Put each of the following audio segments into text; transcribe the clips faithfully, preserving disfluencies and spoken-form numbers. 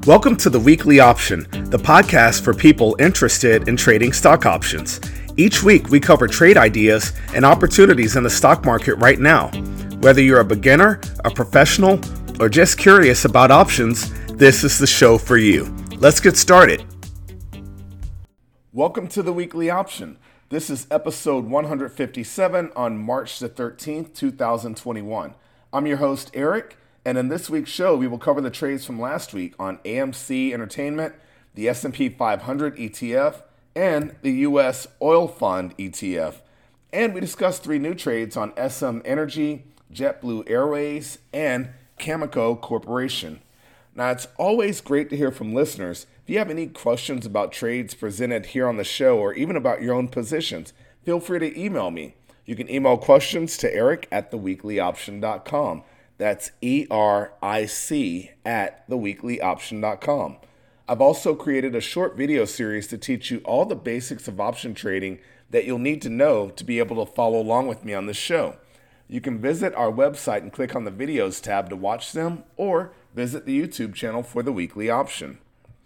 Welcome to the Weekly Option, the podcast for people interested in trading stock options. Each week, we cover trade ideas and opportunities in the stock market right now. Whether you're a beginner, a professional, or just curious about options, this is the show for you. Let's get started. Welcome to the Weekly Option. This is episode one fifty-seven on March the thirteenth, two thousand twenty-one. I'm your host, Eric. And in this week's show, we will cover the trades from last week on A M C Entertainment, the S and P five hundred E T F, and the U S Oil Fund E T F. And we discussed three new trades on S M Energy, JetBlue Airways, and Cameco Corporation. Now, it's always great to hear from listeners. If you have any questions about trades presented here on the show or even about your own positions, feel free to email me. You can email questions to Eric at the weekly option dot com. That's E R I C at the weekly option dot com. I've also created a short video series to teach you all the basics of option trading that you'll need to know to be able to follow along with me on this show. You can visit our website and click on the videos tab to watch them, or visit the YouTube channel for the Weekly Option.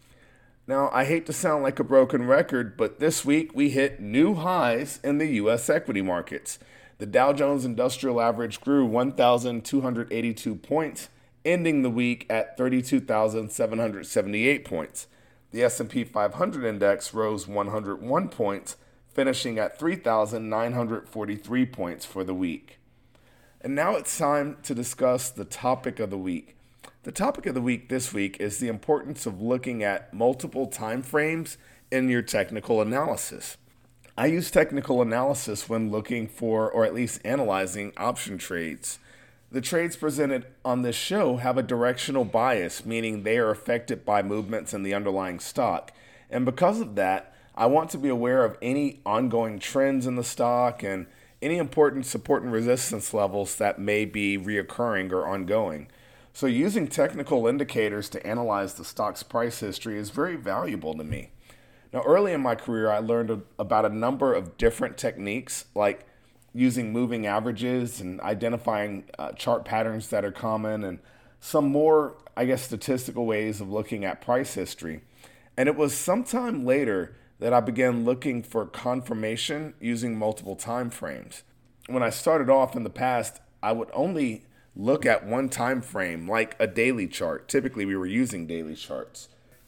Now, I hate to sound like a broken record, but this week we hit new highs in the U S equity markets. The Dow Jones Industrial Average grew one thousand two hundred eighty-two points, ending the week at thirty-two thousand seven hundred seventy-eight points. The S and P five hundred index rose one hundred one points, finishing at three thousand nine hundred forty-three points for the week. And now it's time to discuss the topic of the week. The topic of the week this week is the importance of looking at multiple time frames in your technical analysis. I use technical analysis when looking for, or at least analyzing, option trades. The trades presented on this show have a directional bias, meaning they are affected by movements in the underlying stock. And because of that, I want to be aware of any ongoing trends in the stock and any important support and resistance levels that may be reoccurring or ongoing. So using technical indicators to analyze the stock's price history is very valuable to me. Now, early in my career, I learned about a number of different techniques, like using moving averages and identifying uh, chart patterns that are common, and some more, I guess, statistical ways of looking at price history. And it was sometime later that I began looking for confirmation using multiple time frames. When I started off in the past, I would only look at one time frame, like a daily chart. Typically, we were using daily charts.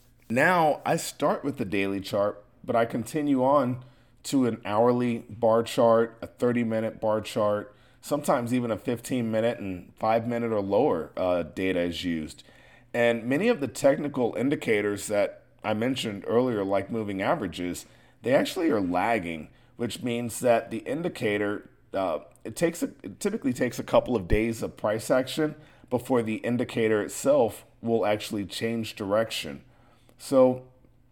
Now, I start with the daily chart, but I continue on to an hourly bar chart, a thirty-minute bar chart, sometimes even a fifteen-minute and five-minute or lower uh, data is used. And many of the technical indicators that I mentioned earlier, like moving averages, they actually are lagging, which means that the indicator, uh, it takes a, it typically takes a couple of days of price action before the indicator itself will actually change direction. So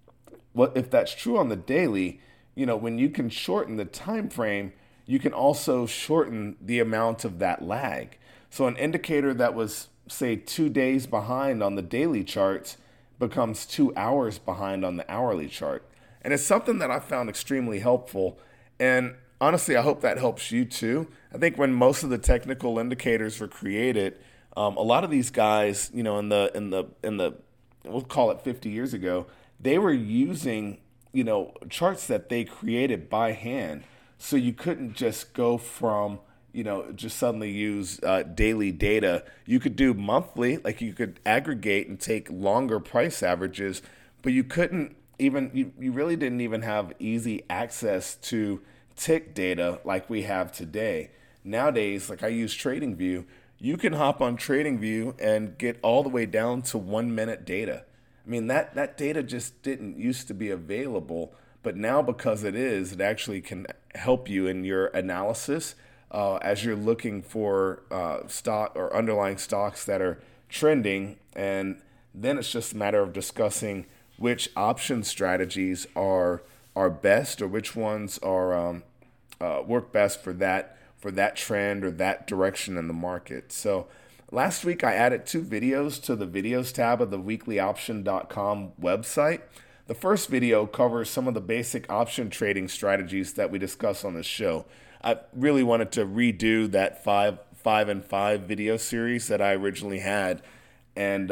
what if that's true on the daily, you know, when you can shorten the time frame, you can also shorten the amount of that lag. So an indicator that was, say, two days behind on the daily charts becomes two hours behind on the hourly chart. And it's something that I found extremely helpful. And honestly, I hope that helps you too. I think when most of the technical indicators were created, um, a lot of these guys, you know, in the in the in the we'll call it fifty years ago, they were using, you know, charts that they created by hand. So you couldn't just go from, you know, just suddenly use uh, daily data. You could do monthly, like you could aggregate and take longer price averages, but you couldn't even, you, you really didn't even have easy access to tick data like we have today. Nowadays, like I use TradingView, you can hop on TradingView and get all the way down to one minute data. I mean, that, that data just didn't used to be available, but now because it is, it actually can help you in your analysis uh, as you're looking for uh, stock or underlying stocks that are trending. And then it's just a matter of discussing which option strategies are are best or which ones are um, uh, work best for that for that trend or that direction in the market. So last week I added two videos to the videos tab of the weekly option dot com website. The first video covers some of the basic option trading strategies that we discuss on this show. I really wanted to redo that five, five and five video series that I originally had. And um,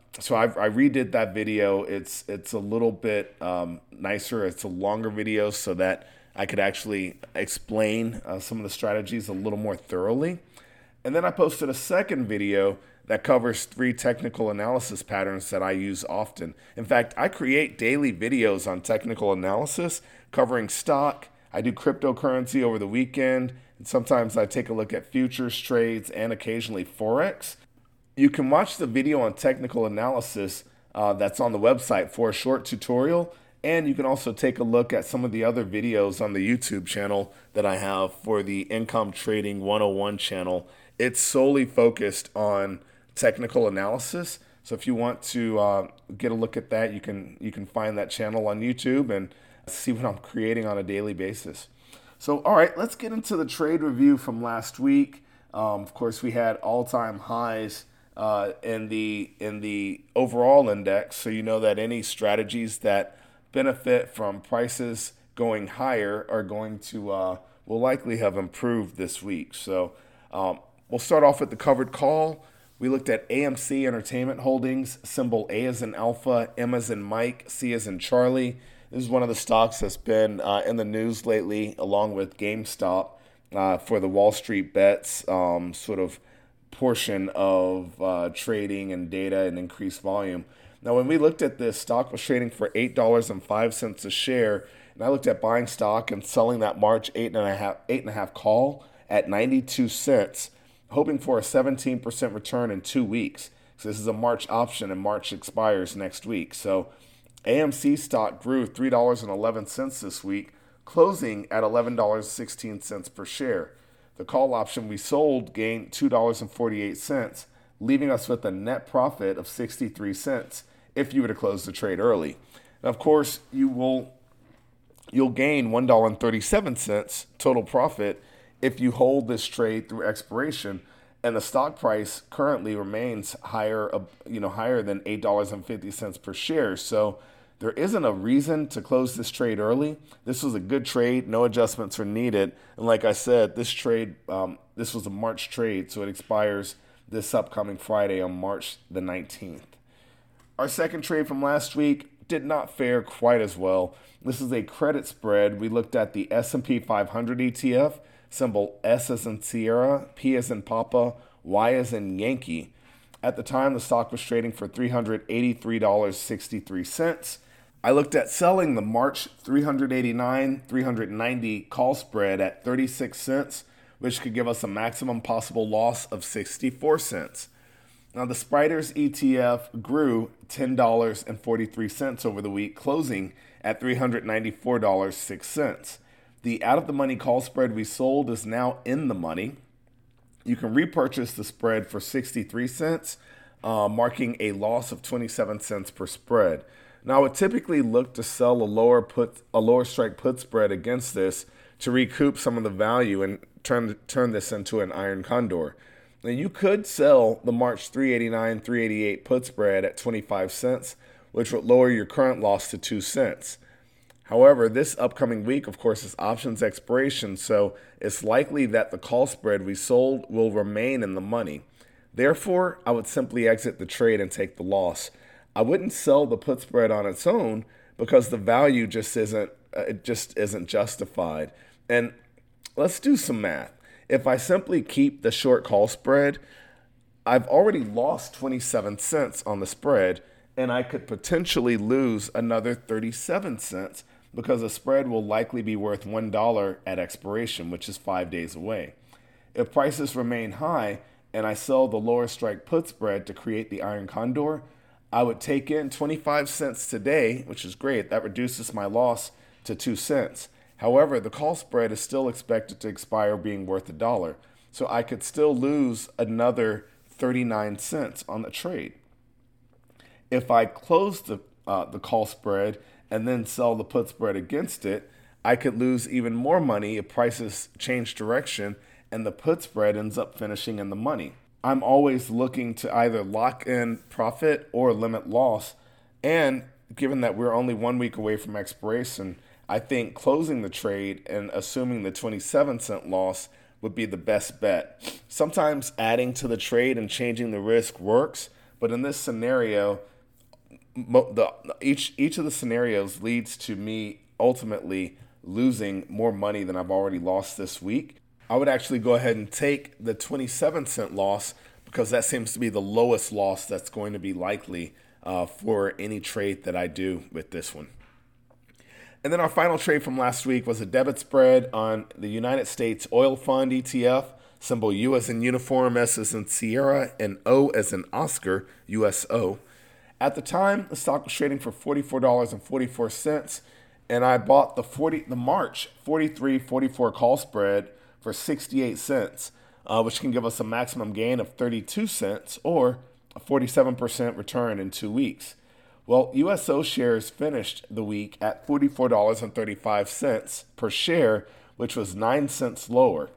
so I, I redid that video. It's it's a little bit um, nicer. It's a longer video so that I could actually explain uh, some of the strategies a little more thoroughly. And then I posted a second video that covers three technical analysis patterns that I use often. In fact, I create daily videos on technical analysis covering stock. I do cryptocurrency over the weekend, and sometimes I take a look at futures trades and occasionally Forex. You can watch the video on technical analysis uh, that's on the website for a short tutorial, and you can also take a look at some of the other videos on the YouTube channel that I have for the Income Trading one oh one channel. It's solely focused on technical analysis. So if you want to uh, get a look at that, you can you can find that channel on YouTube and see what I'm creating on a daily basis. So all right, let's get into the trade review from last week. Um, of course, we had all-time highs uh, in the in the overall index. So you know that any strategies that benefit from prices going higher are going to uh, will likely have improved this week. So um, we'll start off with the covered call. We looked at A M C Entertainment Holdings, symbol A as in Alpha, M as in Mike, C as in Charlie. This is one of the stocks that's been uh, in the news lately, along with GameStop, uh, for the Wall Street Bets um, sort of portion of uh, trading and data and increased volume. Now, when we looked at this, stock was trading for eight dollars and five cents a share, and I looked at buying stock and selling that March eight and a half eight and a half call at ninety-two cents, hoping for a seventeen percent return in two weeks. So this is a March option, and March expires next week. So A M C stock grew three dollars and eleven cents this week, closing at eleven dollars and sixteen cents per share. The call option we sold gained two dollars and forty-eight cents, leaving us with a net profit of sixty-three cents if you were to close the trade early. And of course, you will you'll gain one dollar and thirty-seven cents total profit if you hold this trade through expiration, and the stock price currently remains higher, you know, higher than eight dollars and fifty cents per share. So there isn't a reason to close this trade early. This was a good trade. No adjustments are needed. And like I said, this trade, um, this was a March trade, so it expires this upcoming Friday on March the nineteenth. Our second trade from last week did not fare quite as well. This is a credit spread. We looked at the S and P five hundred E T F, symbol S as in Sierra, P as in Papa, Y as in Yankee. At the time, the stock was trading for three hundred eighty-three dollars and sixty-three cents. I looked at selling the March three eighty-nine, three ninety call spread at thirty-six cents, which could give us a maximum possible loss of sixty-four cents. Now, the Spiders E T F grew ten dollars and forty-three cents over the week, closing at three hundred ninety-four dollars and six cents. The out-of-the-money call spread we sold is now in the money. You can repurchase the spread for sixty-three cents, uh, marking a loss of twenty-seven cents per spread. Now, I would typically look to sell a lower put a lower strike put spread against this to recoup some of the value and turn turn this into an iron condor. Now, you could sell the March three eighty-nine, three eighty-eight put spread at twenty-five cents, which would lower your current loss to two cents. However, this upcoming week, of course, is options expiration, so it's likely that the call spread we sold will remain in the money. Therefore, I would simply exit the trade and take the loss. I wouldn't sell the put spread on its own because the value just isn't uh, it just isn't justified. And let's do some math. If I simply keep the short call spread, I've already lost twenty-seven cents on the spread, and I could potentially lose another thirty-seven cents because the spread will likely be worth one dollar at expiration, which is five days away. If prices remain high and I sell the lower strike put spread to create the iron condor, I would take in twenty-five cents today, which is great. That reduces my loss to two cents. However, the call spread is still expected to expire being worth a dollar, so I could still lose another thirty-nine cents on the trade. If I close the uh, the call spread and then sell the put spread against it, I could lose even more money if prices change direction and the put spread ends up finishing in the money. I'm always looking to either lock in profit or limit loss, and given that we're only one week away from expiration, I think closing the trade and assuming the twenty-seven cent loss would be the best bet. Sometimes adding to the trade and changing the risk works, But in this scenario, mo- the each each of the scenarios leads to me ultimately losing more money than I've already lost this week. I would actually go ahead and take the twenty-seven cent loss because that seems to be the lowest loss that's going to be likely uh, for any trade that I do with this one. And then our final trade from last week was a debit spread on the United States Oil Fund E T F, symbol U as in uniform, S as in Sierra, and O as in Oscar, U S O. At the time, the stock was trading for forty-four dollars and forty-four cents, and I bought the forty the March forty-three forty-four call spread for sixty-eight cents, uh, which can give us a maximum gain of thirty-two cents or a forty-seven percent return in two weeks. Well, U S O shares finished the week at forty-four dollars and thirty-five cents per share, which was nine cents lower.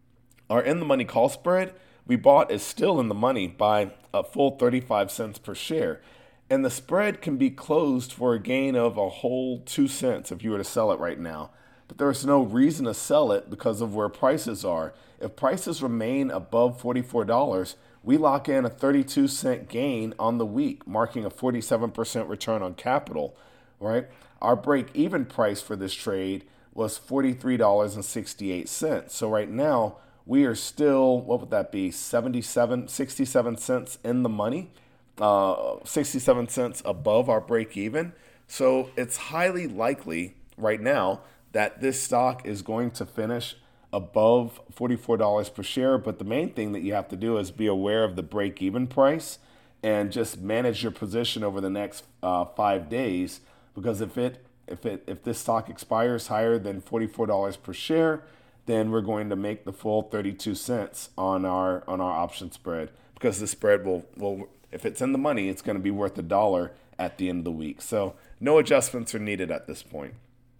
Our in-the-money call spread we bought is still in the money by a full thirty-five cents per share. And the spread can be closed for a gain of a whole two cents if you were to sell it right now. But there's no reason to sell it because of where prices are. If prices remain above forty-four dollars, we lock in a thirty-two cent gain on the week, marking a forty-seven percent return on capital, right? Our break-even price for this trade was forty-three dollars and sixty-eight cents. So right now, we are still, what would that be, seventy-seven, sixty-seven cents in the money, uh, sixty-seven cents above our break-even. So it's highly likely right now that this stock is going to finish above forty-four dollars per share. But the main thing that you have to do is be aware of the break-even price and just manage your position over the next uh, five days. Because if it if it if this stock expires higher than forty-four dollars per share, then we're going to make the full thirty-two cents on our on our option spread. Because the spread will will if it's in the money, it's going to be worth a dollar at the end of the week. So no adjustments are needed at this point.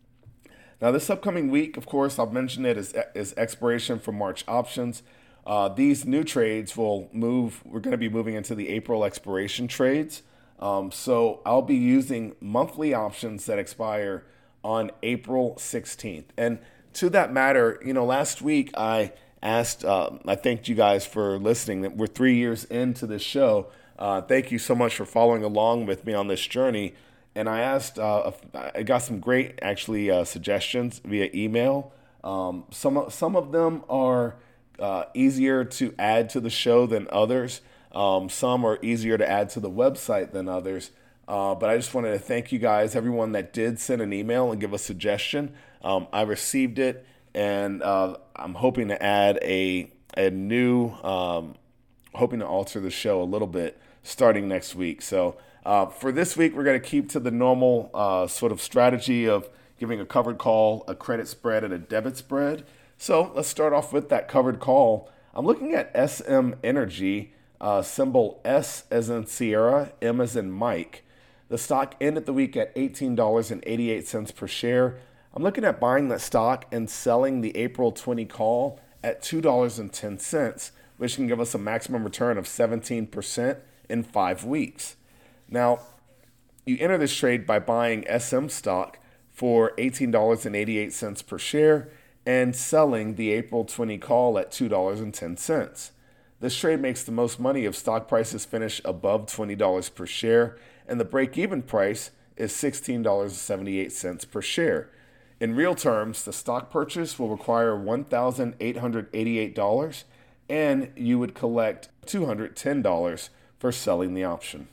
Now, this upcoming week, of course, I've mentioned it, is, is expiration for March options. Uh, these new trades will move. We're going to be moving into the April expiration trades. Um, so I'll be using monthly options that expire on April sixteenth. And to that matter, you know, last week I asked, uh, I thanked you guys for listening. That we're three years into this show. Uh, thank you so much for following along with me on this journey. And I asked, uh, I got some great actually uh, suggestions via email. Um, some some of them are uh, easier to add to the show than others. Um, some are easier to add to the website than others. Uh, but I just wanted to thank you guys, everyone that did send an email and give a suggestion. Um, I received it, and uh, I'm hoping to add a a new, um, hoping to alter the show a little bit starting next week. So. Uh, for this week, we're going to keep to the normal uh, sort of strategy of giving a covered call, a credit spread, and a debit spread. So let's start off with that covered call. I'm looking at S M Energy, uh, symbol S as in Sierra, M as in Mike. The stock ended the week at eighteen dollars and eighty-eight cents per share. I'm looking at buying that stock and selling the April twentieth call at two dollars and ten cents, which can give us a maximum return of seventeen percent in five weeks. Now, you enter this trade by buying S M stock for eighteen dollars and eighty-eight cents per share and selling the April twentieth call at two dollars and ten cents. This trade makes the most money if stock prices finish above twenty dollars per share, and the break-even price is sixteen dollars and seventy-eight cents per share. In real terms, the stock purchase will require one thousand eight hundred eighty-eight dollars, and you would collect two hundred ten dollars for selling the option.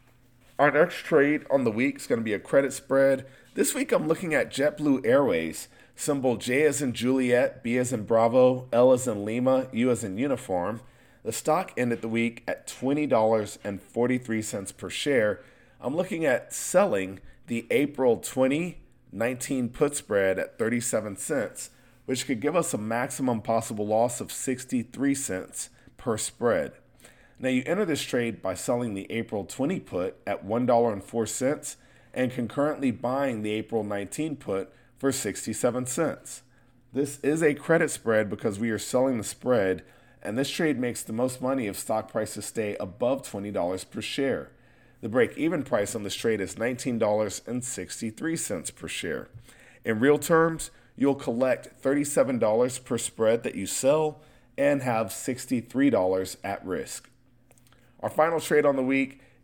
Our next trade on the week is going to be a credit spread. This week I'm looking at JetBlue Airways, symbol J as in Juliet, B as in Bravo, L as in Lima, U as in Uniform. The stock ended the week at twenty dollars and forty-three cents per share. I'm looking at selling the April twenty nineteen put spread at thirty-seven cents, which could give us a maximum possible loss of sixty-three cents per spread. Now, you enter this trade by selling the April twentieth put at one dollar and four cents and concurrently buying the April nineteenth put for sixty-seven cents. This is a credit spread because we are selling the spread, and this trade makes the most money if stock prices stay above twenty dollars per share. The break-even price on this trade is nineteen dollars and sixty-three cents per share. In real terms, you'll collect thirty-seven dollars per spread that you sell and have sixty-three dollars at risk. Our final trade on the week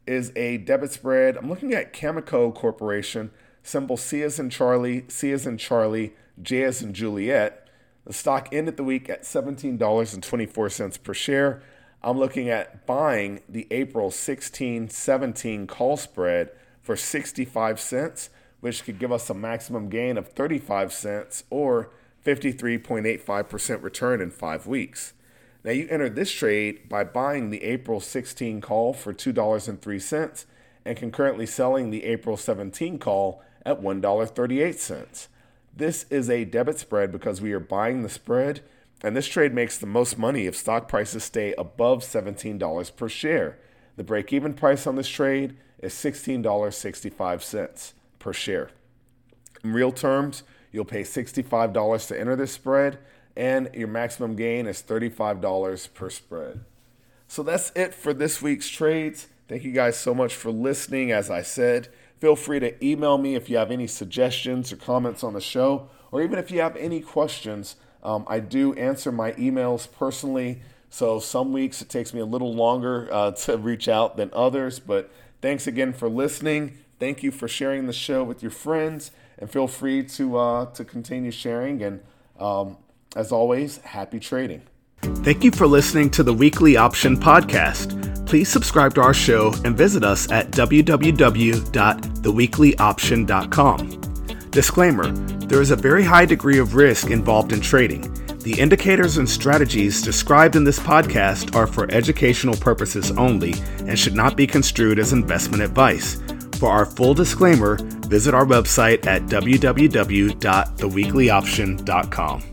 is a debit spread. I'm looking at Cameco Corporation, symbol C as in Charlie, C as in Charlie, J as in Juliet. The stock ended the week at seventeen dollars and twenty-four cents per share. I'm looking at buying the April sixteen seventeen call spread for sixty-five cents, which could give us a maximum gain of thirty-five cents or fifty-three point eight five percent return in five weeks. Now you entered this trade by buying the April sixteen call for two dollars and three cents and concurrently selling the April seventeen call at one dollar and thirty-eight cents. This is a debit spread because we are buying the spread, and this trade makes the most money if stock prices stay above seventeen dollars per share. The break-even price on this trade is sixteen dollars and sixty-five cents per share. In real terms, you'll pay sixty-five dollars to enter this spread, and your maximum gain is thirty-five dollars per spread. So that's it for this week's trades. Thank you guys so much for listening. As I said, feel free to email me if you have any suggestions or comments on the show, or even if you have any questions. Um, I do answer my emails personally, so some weeks it takes me a little longer uh, to reach out than others, but thanks again for listening. Thank you for sharing the show with your friends, and feel free to uh, to continue sharing. And um, as always, happy trading. Thank you for listening to the Weekly Option Podcast. Please subscribe to our show and visit us at w w w dot the weekly option dot com. Disclaimer: there is a very high degree of risk involved in trading. The indicators and strategies described in this podcast are for educational purposes only and should not be construed as investment advice. For our full disclaimer, visit our website at w w w dot the weekly option dot com.